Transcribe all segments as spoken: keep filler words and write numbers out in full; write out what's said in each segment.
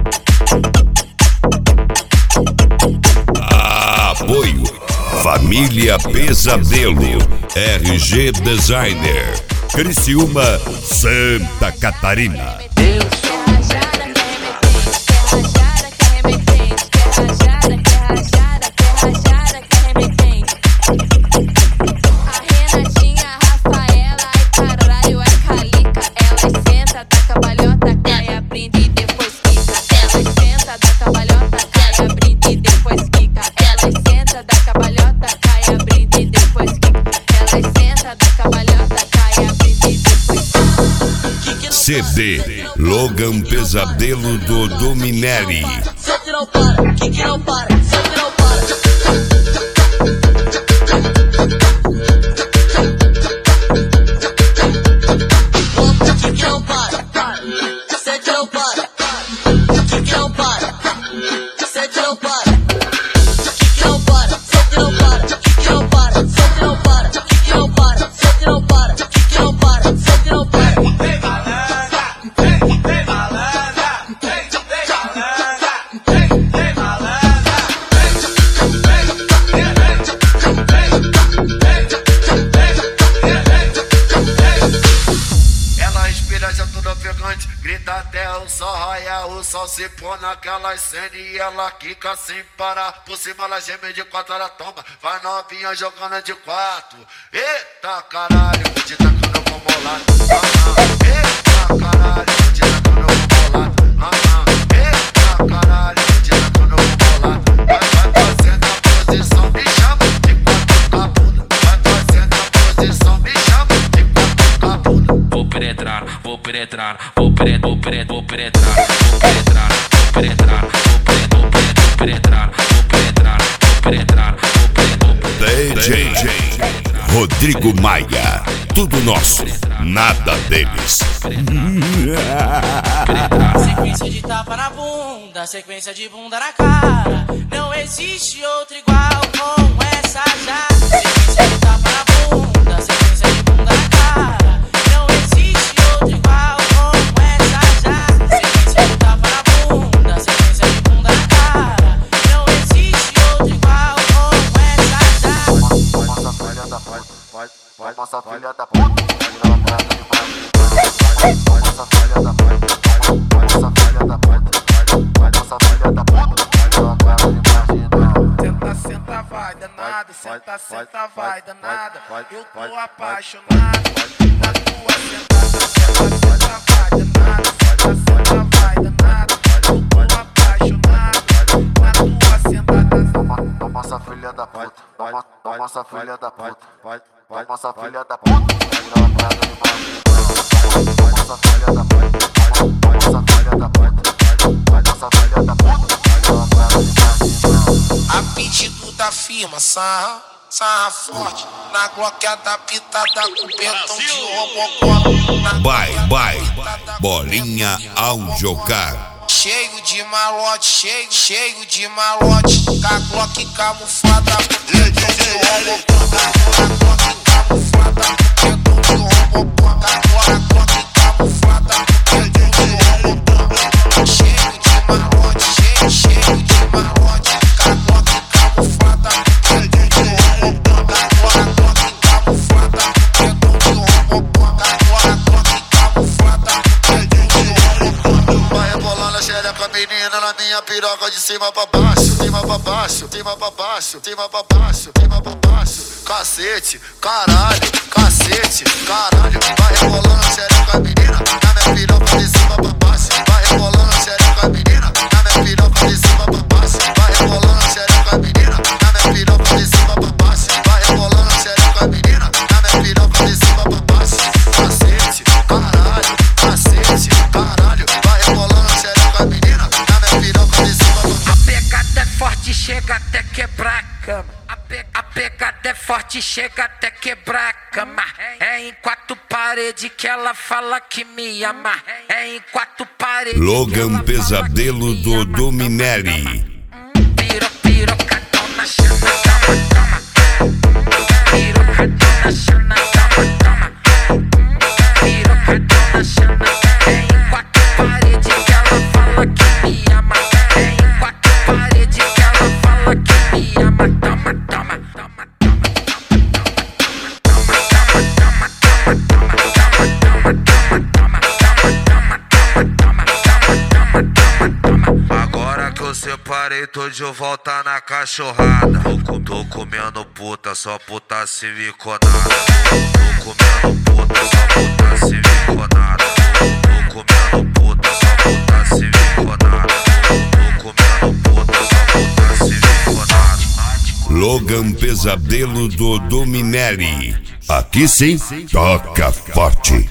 Apoio Família Pesadelo, R G Designer, Criciúma, Santa Catarina. C D Logan Pesadelo do Domineri. Só que não para, que que não para, só que não para. Que que não para, para, sete não para. Que que não para, sete não para. Que que não para, sete não para. Que que não para, sete não para. Que que não para, sete não para. Que que não para, sete não para. Grita até o sol raiar, o sol se põe naquelas cenas e ela quica sem parar. Por cima ela geme de quatro, ela toma, vai novinha jogando de quatro. Eita caralho, vou te tacando com bolado. Eita caralho, vou te tacando com bolado. Eita caralho, vou te tacando com bolado. Vai, vai fazendo a posição, me chama de quatro com a bunda. Vai fazendo a posição, me chama de quatro com a bunda. Vou penetrar, vou penetrar, vou penetrar, vou penetrar, vou penetrar, vou penetrar, vou penetrar, vou penetrar, vou penetrar, vou penetrar, vou penetrar. D J Rodrigo Maia, tudo nosso, nada deles. Sequência de tapa na bunda, sequência de bunda na cara. Não existe outro igual com essa já. Sequência de tapa na bunda, sequência de bunda na cara. Não existe outro igual com essa já. Sequência de tapa na bunda, sequência de bunda na cara. Não existe outro igual com essa já. Nossa filha da pai, pai, pai, nossa filha da pai. Nossa filha da pai, nossa filha da pai, nossa filha da pai. Senta, senta, vai danada, senta, senta, vai danada. Eu tô apaixonado na tua sentada. Senta, senta, vai danada, senta, senta, vai danada. Eu tô apaixonado na tua sentada. Nossa filha da puta, nossa filha da puta, nossa filha da puta. Nossa filha da puta, nossa filha da puta, nossa filha da puta. A pedido da firma, sarra, sarra forte. Na Glock adaptada com pentão de Robocop. Vai, vai, bolinha ao jogar. Cheio de malote, cheio, cheio de malote. Com a Glock camuflada com pentão de Robocop. A Glock camuflada com pentão de Robocop. A Glock camuflada com pentão de Robocop. Cheio de malote, cheio, cheio de malote. Com a Glock camuflada com pentão de Robocop. A Glock camuflada com pentão de Robocop. A Glock camuflada com pentão de Robocop. Vai rebolando a xereca, menina, na minha piroca de cima pra baixo, cima pra baixo, cima pra baixo, cima pra baixo, cima pra baixo. Cacete, caralho, cacete, caralho. Vai rebolando a xereca, menina, na minha piroca de cima pra baixo. Vai rebolando a xereca, menina, na minha piroca de cima pra baixo. Vai rebolando a xereca, menina, na minha piroca de cima pra baixo. Vai rebolando a xereca, menina, na minha piroca de cima pra baixo. Cacete, caralho, cacete, caralho. Vai rebolando a xereca, menina, na minha piroca de cima pra baixo. A pegada é forte, chega até quebrar a cama. A, pe a pegada é forte, chega até quebrar a cama. É em quatro paredes que ela fala que me ama. É em quatro paredes. Logan Pesadelo do Domineri. Piro, pirocadona, chama, toma, toma. Pirocadona, chama, toma, toma. Pirocadona, chama. É em quatro paredes que ela fala que me ama. separei, tô de volta na cachorrada. Tô, tô comendo puta, só puta siliconada. Tô comendo puta, só puta siliconada. Tô comendo puta, só puta siliconada. Tô comendo puta, só puta siliconada. Logan Pesadelo do Dominelli. Aqui sim, toca forte.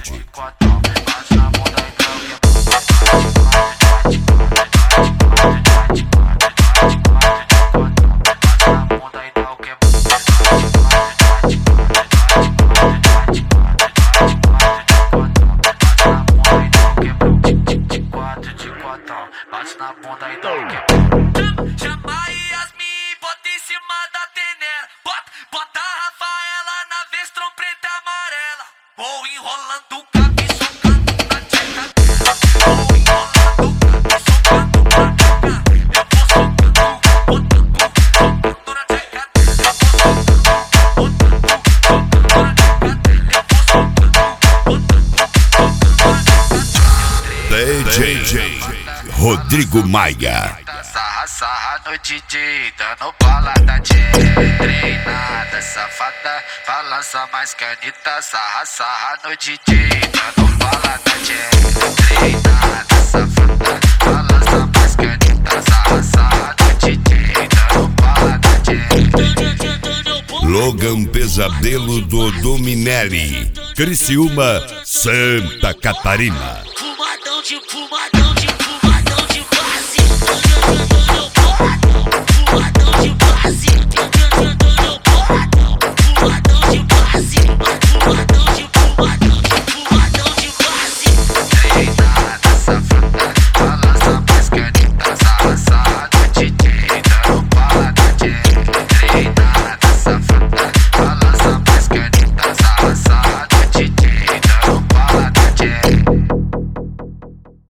Bate na bunda e dá o que? Chama Yasmin, bota em cima da tenera. Bota, bota a Rafaela na vez, trompeta amarela. Vou enrolando o cabo e socando na tcheca dela. Vou enrolando o cabo e socando na tcheca. Eu vou socando, botando, socando na tcheca dela. Eu vou socando, botando, socando na tcheca dela. Eu vou socando, botando, socando na tcheca dela. D J Rodrigo Maia. Sarra, sarra no D J, dando bala da J. Treinada, safada, balança mais que a Anitta. Sarra, sarra no D J, dando bala da J. Treinada, safada, balança mais que a Anitta. Sarra, sarra no D J, dando bala da J. Logan Pesadelo do Dominelli. Criciúma, Santa Catarina. Fumadão de fumadão.